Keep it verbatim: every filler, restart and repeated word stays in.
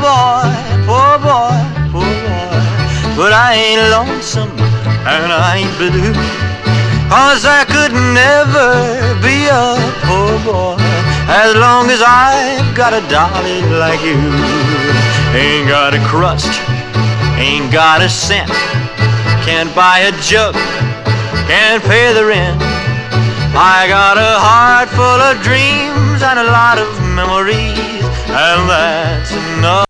boy, poor boy, poor boy. But I ain't lonesome and I ain't blue, 'cause I could never be a poor boy as long as I've got a darling like you. Ain't got a crust, ain't got a cent, can't buy a jug, can't pay the rent. I got a heart full of dreams and a lot of memories, and that's enough.